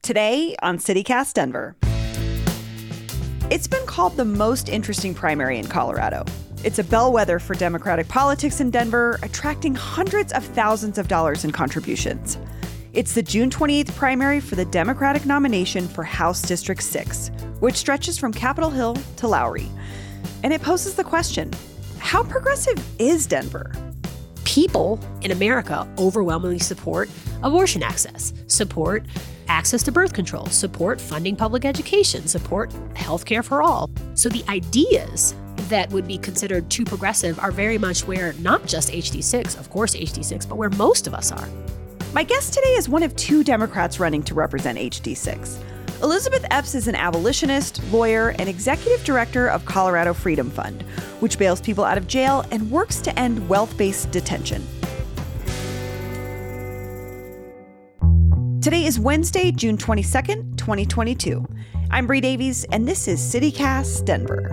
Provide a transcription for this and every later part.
Today on CityCast Denver. It's been called the most interesting primary in Colorado. It's a bellwether for Democratic politics in Denver, attracting hundreds of thousands of dollars in contributions. It's the June 28th primary for the Democratic nomination for House District 6, which stretches from Capitol Hill to Lowry. And it poses the question, how progressive is Denver? People in America overwhelmingly support abortion access, support access to birth control, support funding public education, support healthcare for all. So the ideas that would be considered too progressive are very much where not just HD6, of course HD6, but where most of us are. My guest today is one of two Democrats running to represent HD6. Elizabeth Epps is an abolitionist, lawyer, and executive director of Colorado Freedom Fund, which bails people out of jail and works to end wealth-based detention. Today is Wednesday, June 22nd, 2022. I'm Bree Davies, and this is CityCast Denver.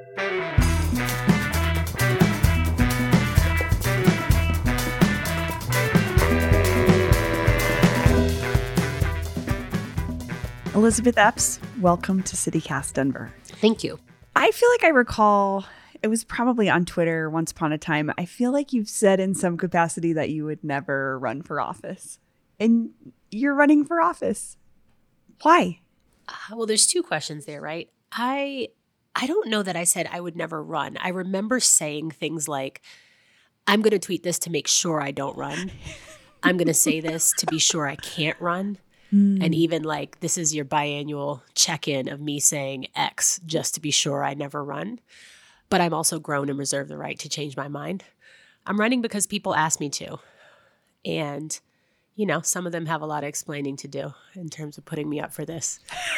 Elizabeth Epps, welcome to CityCast Denver. Thank you. I feel like I recall, it was probably on Twitter once upon a time, I feel like you've said in some capacity that you would never run for office. And you're running for office. Why? Well, there's two questions there, right? I don't know that I said I would never run. I remember saying things like, I'm going to tweet this to make sure I don't run. I'm going to say this to be sure I can't run. And even like, this is your biannual check-in of me saying X just to be sure I never run. But I'm also grown and reserve the right to change my mind. I'm running because people ask me to. And you know, some of them have a lot of explaining to do in terms of putting me up for this.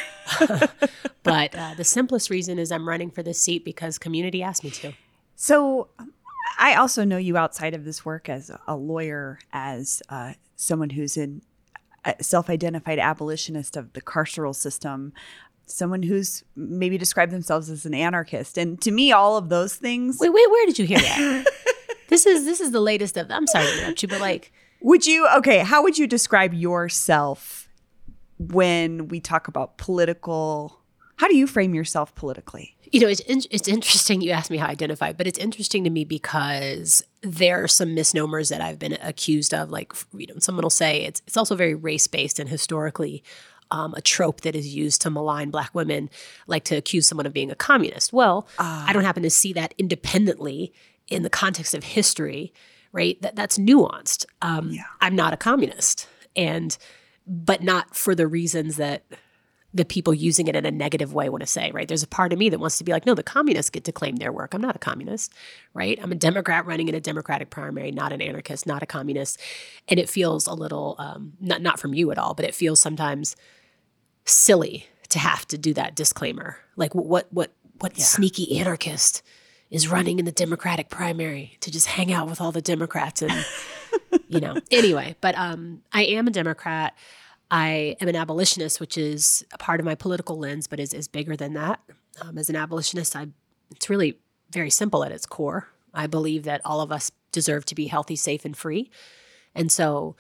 But the simplest reason is I'm running for this seat because community asked me to. So I also know you outside of this work as a lawyer, as someone who's a self-identified abolitionist of the carceral system, someone who's maybe described themselves as an anarchist. And to me, all of those things. Wait, where did you hear that? This is the latest of them. I'm sorry to interrupt you, but like. How would you describe yourself when we talk about political, how do you frame yourself politically? You know, it's interesting you asked me how I identify, but it's interesting to me because there are some misnomers that I've been accused of. Like, you know, someone will say it's also very race-based and historically a trope that is used to malign Black women, like to accuse someone of being a communist. Well, I don't happen to see that independently in the context of history. Right? That's nuanced. I'm not a communist, but not for the reasons that the people using it in a negative way want to say, right? There's a part of me that wants to be like, no, the communists get to claim their work. I'm not a communist, right? I'm a Democrat running in a Democratic primary, not an anarchist, not a communist. And it feels a little, not from you at all, but it feels sometimes silly to have to do that disclaimer. Like what sneaky anarchist is running in the Democratic primary to just hang out with all the Democrats and, you know. Anyway, but I am a Democrat. I am an abolitionist, which is a part of my political lens, but is bigger than that. As an abolitionist, it's really very simple at its core. I believe that all of us deserve to be healthy, safe, and free. And so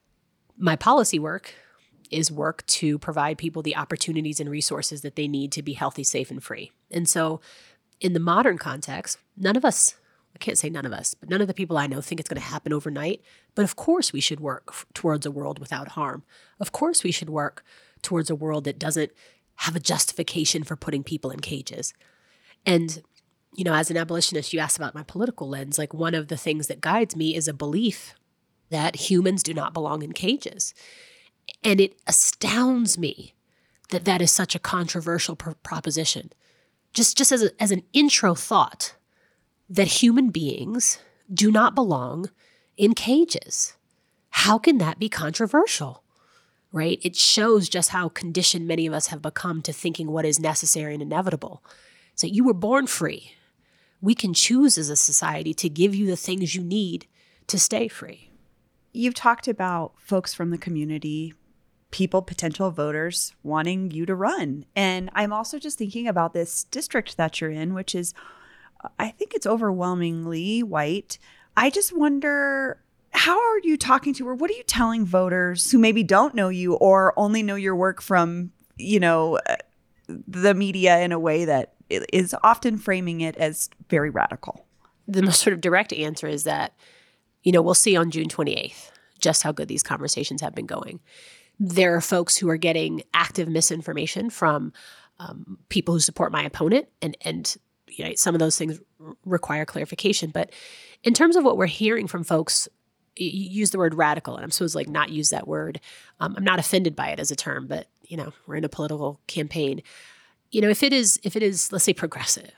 my policy work is work to provide people the opportunities and resources that they need to be healthy, safe, and free. And so in the modern context, none of us, I can't say none of us, but none of the people I know think it's going to happen overnight. But of course we should work towards a world without harm. Of course we should work towards a world that doesn't have a justification for putting people in cages. And, you know, as an abolitionist, you asked about my political lens. Like, one of the things that guides me is a belief that humans do not belong in cages. And it astounds me that that is such a controversial proposition. Just as an intro thought, that human beings do not belong in cages. How can that be controversial, right? It shows just how conditioned many of us have become to thinking what is necessary and inevitable. So you were born free. We can choose as a society to give you the things you need to stay free. You've talked about folks from the community, people, potential voters wanting you to run. And I'm also just thinking about this district that you're in, which is, I think it's overwhelmingly white. I just wonder, How are you talking to, or what are you telling voters who maybe don't know you or only know your work from, the media in a way that is often framing it as very radical? The most sort of direct answer is that, we'll see on June 28th just how good these conversations have been going. There are folks who are getting active misinformation from people who support my opponent, and some of those things require clarification. But in terms of what we're hearing from folks, you use the word radical, and I'm supposed to not use that word. I'm not offended by it as a term, but we're in a political campaign. If it is, let's say, progressive,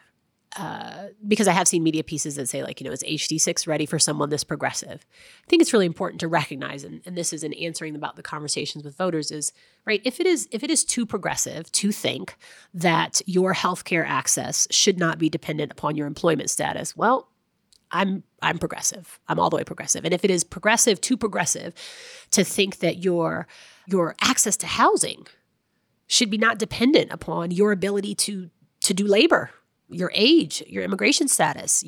because I have seen media pieces that say is HD6 ready for someone this progressive? I think it's really important to recognize, and this is in answering about the conversations with voters, is right. If it is too progressive to think that your healthcare access should not be dependent upon your employment status, well, I'm progressive. I'm all the way progressive. And if it is too progressive to think that your access to housing should be not dependent upon your ability to do labor, your age, your immigration status,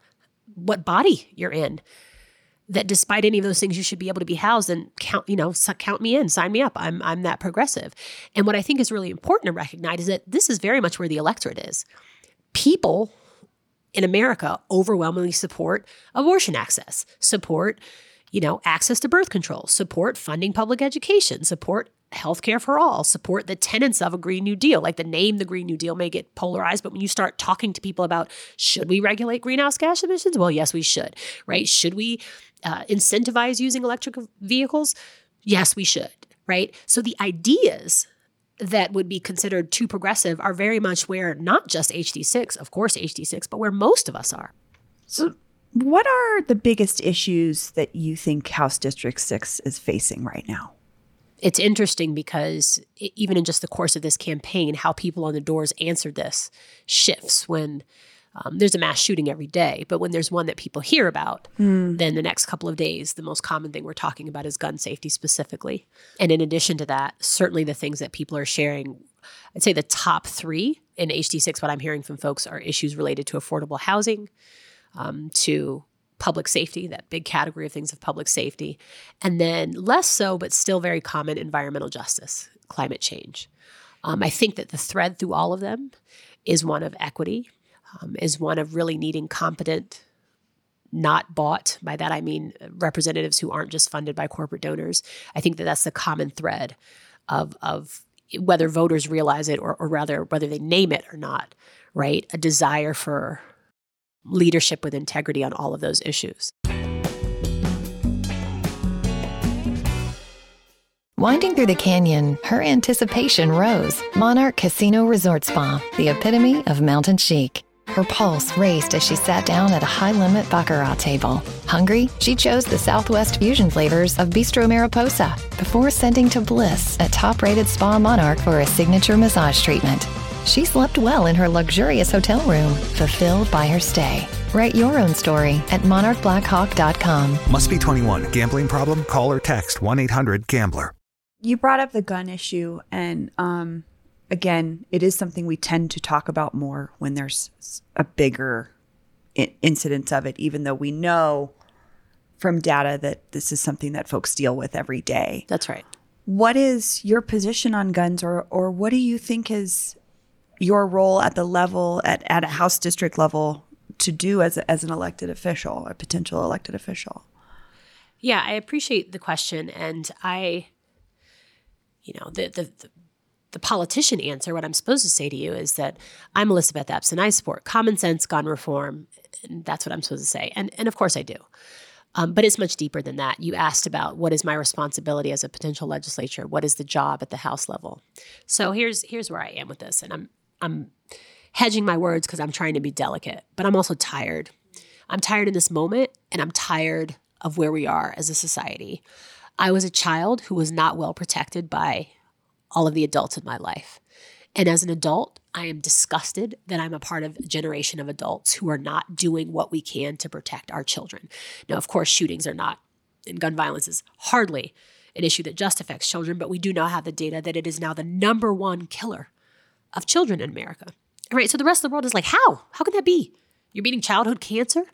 what body you're in, that despite any of those things, you should be able to be housed, and count me in, sign me up. I'm that progressive. And what I think is really important to recognize is that this is very much where the electorate is. People in America overwhelmingly support abortion access, support, access to birth control, support funding public education, support healthcare for all, support the tenets of a Green New Deal. The name, the Green New Deal, may get polarized, but when you start talking to people about, should we regulate greenhouse gas emissions? Well, yes, we should, right? Should we incentivize using electric vehicles? Yes, we should, right? So the ideas that would be considered too progressive are very much where not just HD6, of course HD6, but where most of us are. So what are the biggest issues that you think House District 6 is facing right now? It's interesting because even in just the course of this campaign, how people on the doors answered this shifts when there's a mass shooting every day. But when there's one that people hear about, then the next couple of days, the most common thing we're talking about is gun safety specifically. And in addition to that, certainly the things that people are sharing, I'd say the top three in HD6, what I'm hearing from folks are issues related to affordable housing, to public safety, that big category of things of public safety, and then less so, but still very common, environmental justice, climate change. I think that the thread through all of them is one of equity, is one of really needing competent, not bought, by that I mean representatives who aren't just funded by corporate donors. I think that that's the common thread of whether voters realize it or rather whether they name it or not, right? A desire for leadership with integrity on all of those issues. Winding through the canyon, her anticipation rose. Monarch Casino Resort Spa, the epitome of mountain chic. Her pulse raced as she sat down at a high-limit baccarat table. Hungry, she chose the Southwest fusion flavors of Bistro Mariposa before sending to bliss at top-rated Spa Monarch for a signature massage treatment. She slept well in her luxurious hotel room, fulfilled by her stay. Write your own story at monarchblackhawk.com. Must be 21. Gambling problem? Call or text 1-800-GAMBLER. You brought up the gun issue, and again, it is something we tend to talk about more when there's a bigger incidence of it, even though we know from data that this is something that folks deal with every day. That's right. What is your position on guns, or what do you think is your role at the level, at a House district level, to do as an elected official, a potential elected official? Yeah, I appreciate the question. And the politician answer, what I'm supposed to say to you is that I'm Elizabeth Epps and I support common sense gun reform. And that's what I'm supposed to say. And of course I do. But it's much deeper than that. You asked about what is my responsibility as a potential legislature? What is the job at the House level? So here's where I am with this. And I'm hedging my words because I'm trying to be delicate, but I'm also tired. I'm tired in this moment, and I'm tired of where we are as a society. I was a child who was not well protected by all of the adults in my life. And as an adult, I am disgusted that I'm a part of a generation of adults who are not doing what we can to protect our children. Now, of course, shootings are not, and gun violence is hardly an issue that just affects children, but we do now have the data that it is now the number one killer of children in America. Right? So the rest of the world is like, how? How can that be? You're beating childhood cancer?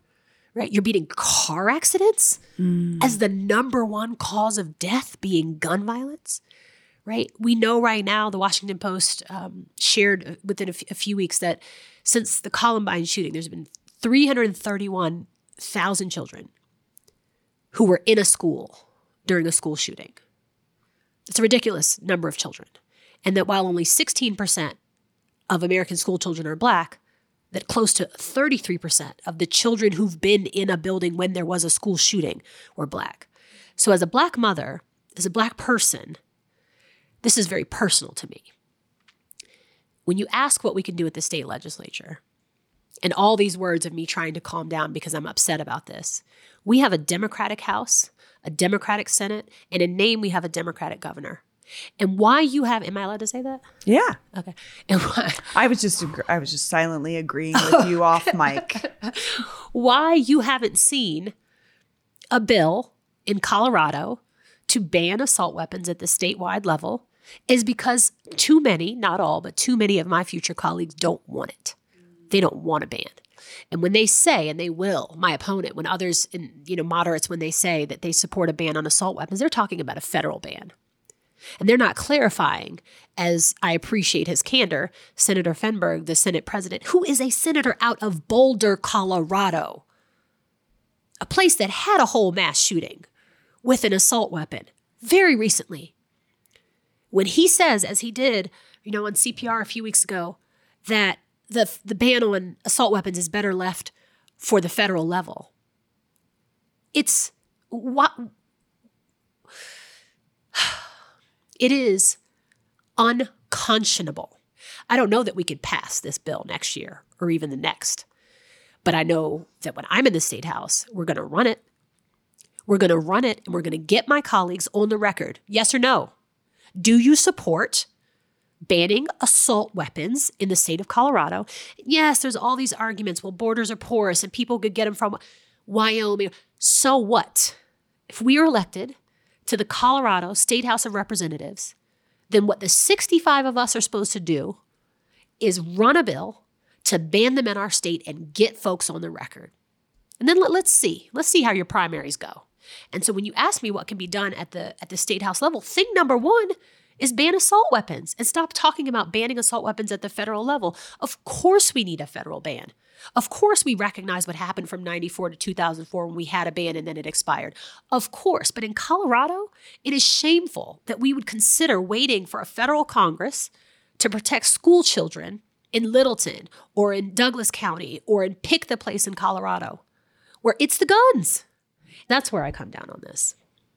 right? You're beating car accidents as the number one cause of death being gun violence, right? We know right now, the Washington Post shared within a few weeks that since the Columbine shooting, there's been 331,000 children who were in a school during a school shooting. It's a ridiculous number of children. And that while only 16% of American school children are Black, that close to 33% of the children who've been in a building when there was a school shooting were Black. So as a Black mother, as a Black person, this is very personal to me. When you ask what we can do at the state legislature, and all these words of me trying to calm down because I'm upset about this, we have a Democratic House, a Democratic Senate, and in name we have a Democratic governor. And why you have, am I allowed to say that? Yeah. Okay. And why, I was just silently agreeing with you off mic. Why you haven't seen a bill in Colorado to ban assault weapons at the statewide level is because too many, not all, but too many of my future colleagues don't want it. They don't want a ban. And when they say, and they will, my opponent, when others, moderates, when they say that they support a ban on assault weapons, they're talking about a federal ban. And they're not clarifying, as I appreciate his candor, Senator Fenberg, the Senate president, who is a senator out of Boulder, Colorado, a place that had a whole mass shooting with an assault weapon very recently. When he says, as he did, on CPR a few weeks ago, that the ban on assault weapons is better left for the federal level. It's what it is unconscionable. I don't know that we could pass this bill next year or even the next, but I know that when I'm in the State House, we're going to run it. We're going to run it, and we're going to get my colleagues on the record. Yes or no? Do you support banning assault weapons in the state of Colorado? Yes, there's all these arguments. Well, borders are porous and people could get them from Wyoming. So what? If we are elected to the Colorado State House of Representatives, then what the 65 of us are supposed to do is run a bill to ban them in our state and get folks on the record. And then let's see how your primaries go. And so when you ask me what can be done at the State House level, thing number one is ban assault weapons and stop talking about banning assault weapons at the federal level. Of course we need a federal ban. Of course we recognize what happened from 94 to 2004 when we had a ban and then it expired. Of course, but in Colorado, it is shameful that we would consider waiting for a federal Congress to protect school children in Littleton or in Douglas County or in pick the place in Colorado where it's the guns. That's where I come down on this.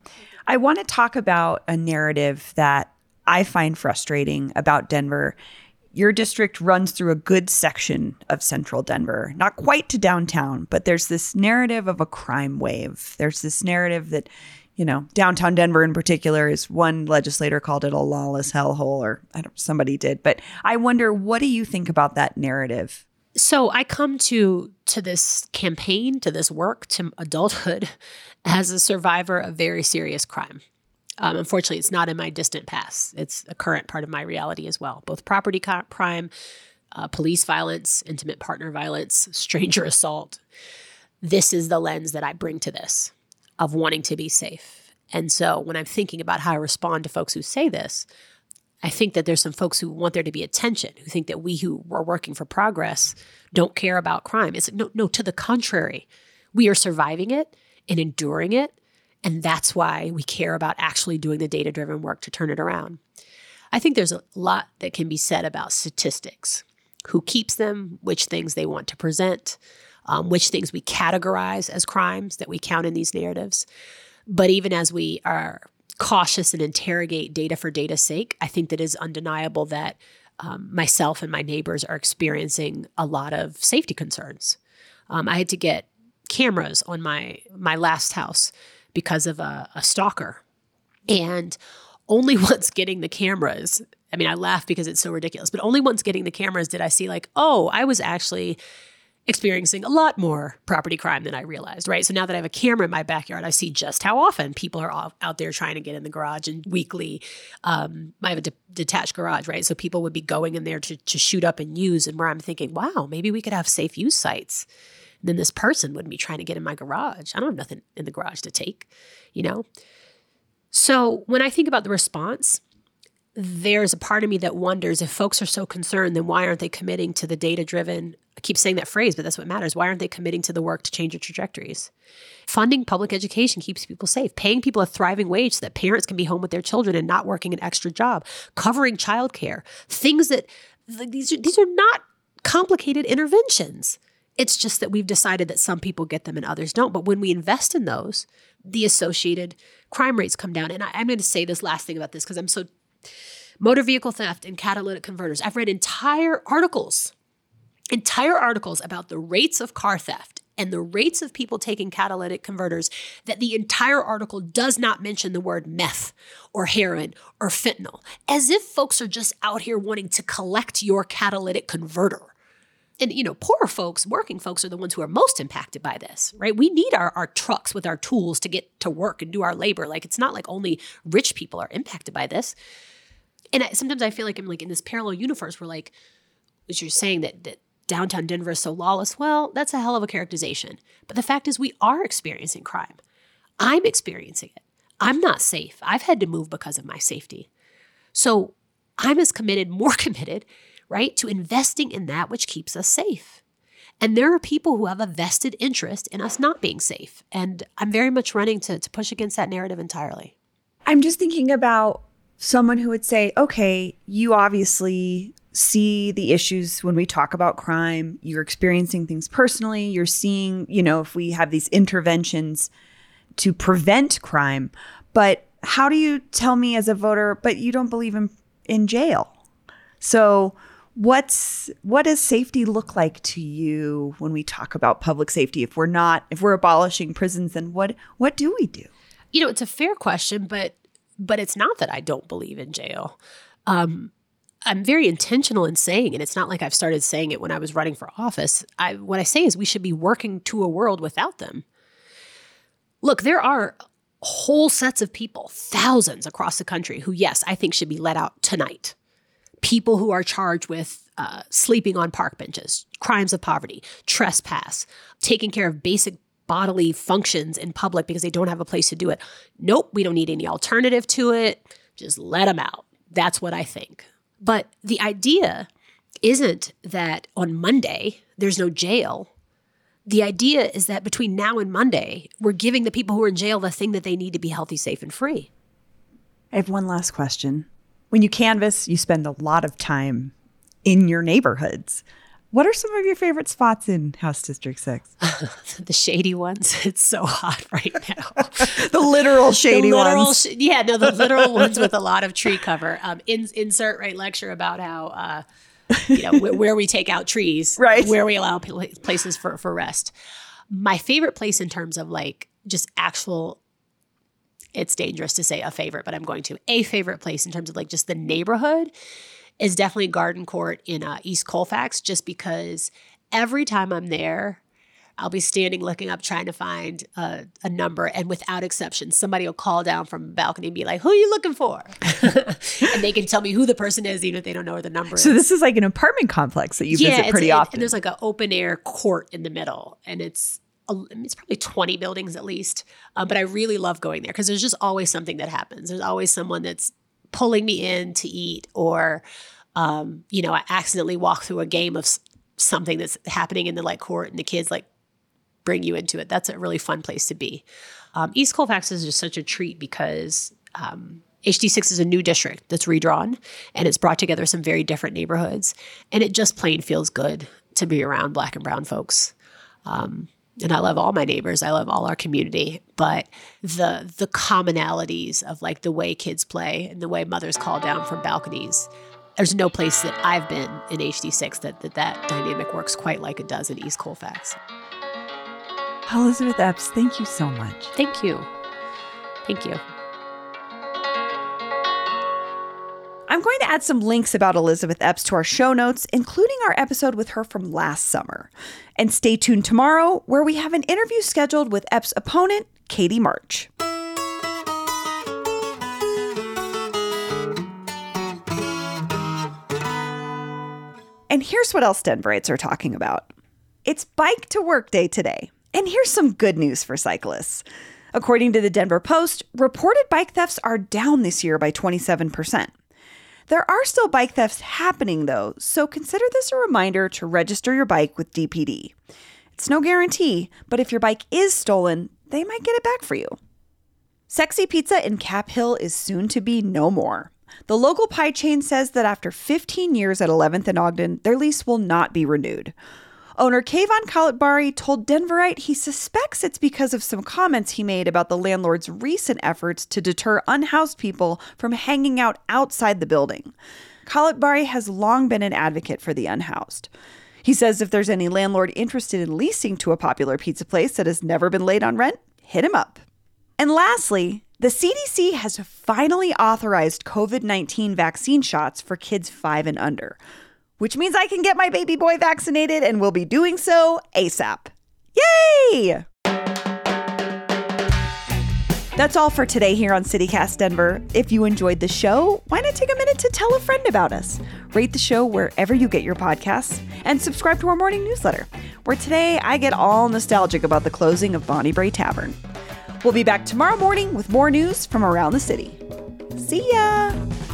I want to talk about a narrative that I find frustrating about Denver. Your district runs through a good section of central Denver, not quite to downtown, but there's this narrative of a crime wave. There's this narrative that, downtown Denver in particular, is one legislator called it a lawless hellhole, or somebody did. But I wonder, what do you think about that narrative? So I come to this campaign, to this work, to adulthood as a survivor of very serious crime. Unfortunately, it's not in my distant past. It's a current part of my reality as well. Both property crime, police violence, intimate partner violence, stranger assault. This is the lens that I bring to this, of wanting to be safe. And so when I'm thinking about how I respond to folks who say this, I think that there's some folks who want there to be attention, who think that we who are working for progress don't care about crime. It's no, to the contrary. We are surviving it and enduring it. And that's why we care about actually doing the data-driven work to turn it around. I think there's a lot that can be said about statistics. Who keeps them, which things they want to present, which things we categorize as crimes that we count in these narratives. But even as we are cautious and interrogate data for data's sake, I think that is undeniable that myself and my neighbors are experiencing a lot of safety concerns. I had to get cameras on my last house because of a stalker. And only once getting the cameras, I laugh because it's so ridiculous, but only once getting the cameras did I see I was actually experiencing a lot more property crime than I realized, right? So now that I have a camera in my backyard, I see just how often people are out there trying to get in the garage. And weekly, I have a detached garage, right? So people would be going in there to shoot up and use, and where I'm thinking, wow, maybe we could have safe use sites. than this person would be trying to get in my garage. I don't have nothing in the garage to take, you know? So when I think about the response, there's a part of me that wonders if folks are so concerned, then why aren't they committing to the data-driven, I keep saying that phrase, but that's what matters. Why aren't they committing to the work to change their trajectories? Funding public education keeps people safe. Paying people a thriving wage so that parents can be home with their children and not working an extra job. Covering childcare. Things that, these are not complicated interventions. It's just that we've decided that some people get them and others don't. But when we invest in those, the associated crime rates come down. And I'm going to say this last thing about this because I'm so... Motor vehicle theft and catalytic converters. I've read entire articles about the rates of car theft and the rates of people taking catalytic converters that the entire article does not mention the word meth or heroin or fentanyl, as if folks are just out here wanting to collect your catalytic converter. And, you know, poorer folks, working folks are the ones who are most impacted by this, right? We need our trucks with our tools to get to work and do our labor. Like, it's not like only rich people are impacted by this. And sometimes I feel like I'm like in this parallel universe where, like, as you're saying that downtown Denver is so lawless. Well, that's a hell of a characterization. But the fact is we are experiencing crime. I'm experiencing it. I'm not safe. I've had to move because of my safety. So I'm as committed, more committed, right, to investing in that which keeps us safe. And there are people who have a vested interest in us not being safe. And I'm very much running to push against that narrative entirely. I'm just thinking about someone who would say, okay, you obviously see the issues when we talk about crime. You're experiencing things personally. You're seeing, you know, if we have these interventions to prevent crime. But how do you tell me as a voter, but you don't believe in jail? So what does safety look like to you when we talk about public safety? If we're abolishing prisons, then what do we do? You know, it's a fair question, but it's not that I don't believe in jail. I'm very intentional in saying, and it's not like I've started saying it when I was running for office. What I say is we should be working to a world without them. Look, there are whole sets of people, thousands across the country, who, yes, I think should be let out tonight. People who are charged with sleeping on park benches, crimes of poverty, trespass, taking care of basic bodily functions in public because they don't have a place to do it. Nope, we don't need any alternative to it. Just let them out. That's what I think. But the idea isn't that on Monday there's no jail. The idea is that between now and Monday, we're giving the people who are in jail the thing that they need to be healthy, safe, and free. I have one last question. When you canvass, you spend a lot of time in your neighborhoods. What are some of your favorite spots in House District 6? The shady ones. It's so hot right now. The literal shady ones. The literal ones with a lot of tree cover. Insert right lecture about how, where we take out trees, right? Where we allow places for rest. My favorite place in terms of like just actual, it's dangerous to say a favorite, but I'm going to. A favorite place in terms of like just the neighborhood is definitely Garden Court in East Colfax, just because every time I'm there, I'll be standing looking up trying to find a number, and without exception, somebody will call down from a balcony and be like, who are you looking for? And they can tell me who the person is even if they don't know where the number is. So this is like an apartment complex that you visit pretty often. And there's like an open air court in the middle, and it's probably 20 buildings at least. But I really love going there because there's just always something that happens. There's always someone that's pulling me in to eat, or, I accidentally walk through a game of something that's happening in the like court, and the kids like bring you into it. That's a really fun place to be. East Colfax is just such a treat because HD6 is a new district that's redrawn, and it's brought together some very different neighborhoods, and it just plain feels good to be around Black and brown folks. And I love all my neighbors. I love all our community. But the commonalities of like the way kids play and the way mothers call down from balconies, there's no place that I've been in HD6 that dynamic works quite like it does in East Colfax. Elizabeth Epps, thank you so much. Thank you. Thank you. I'm going to add some links about Elizabeth Epps to our show notes, including our episode with her from last summer. And stay tuned tomorrow, where we have an interview scheduled with Epps' opponent, Katie March. And here's what else Denverites are talking about. It's Bike to Work Day today. And here's some good news for cyclists. According to the Denver Post, reported bike thefts are down this year by 27%. There are still bike thefts happening, though, so consider this a reminder to register your bike with DPD. It's no guarantee, but if your bike is stolen, they might get it back for you. Sexy Pizza in Cap Hill is soon to be no more. The local pie chain says that after 15 years at 11th and Ogden, their lease will not be renewed. Owner Kayvon Khalitbari told Denverite he suspects it's because of some comments he made about the landlord's recent efforts to deter unhoused people from hanging out outside the building. Khalitbari has long been an advocate for the unhoused. He says if there's any landlord interested in leasing to a popular pizza place that has never been laid on rent, hit him up. And lastly, the CDC has finally authorized COVID-19 vaccine shots for kids 5 and under, which means I can get my baby boy vaccinated and will be doing so ASAP. Yay! That's all for today here on CityCast Denver. If you enjoyed the show, why not take a minute to tell a friend about us? Rate the show wherever you get your podcasts and subscribe to our morning newsletter, where today I get all nostalgic about the closing of Bonnie Brae Tavern. We'll be back tomorrow morning with more news from around the city. See ya!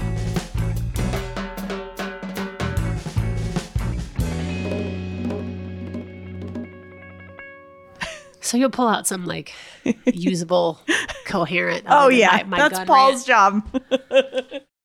So you'll pull out some usable, coherent. Oh yeah, that's Paul's job.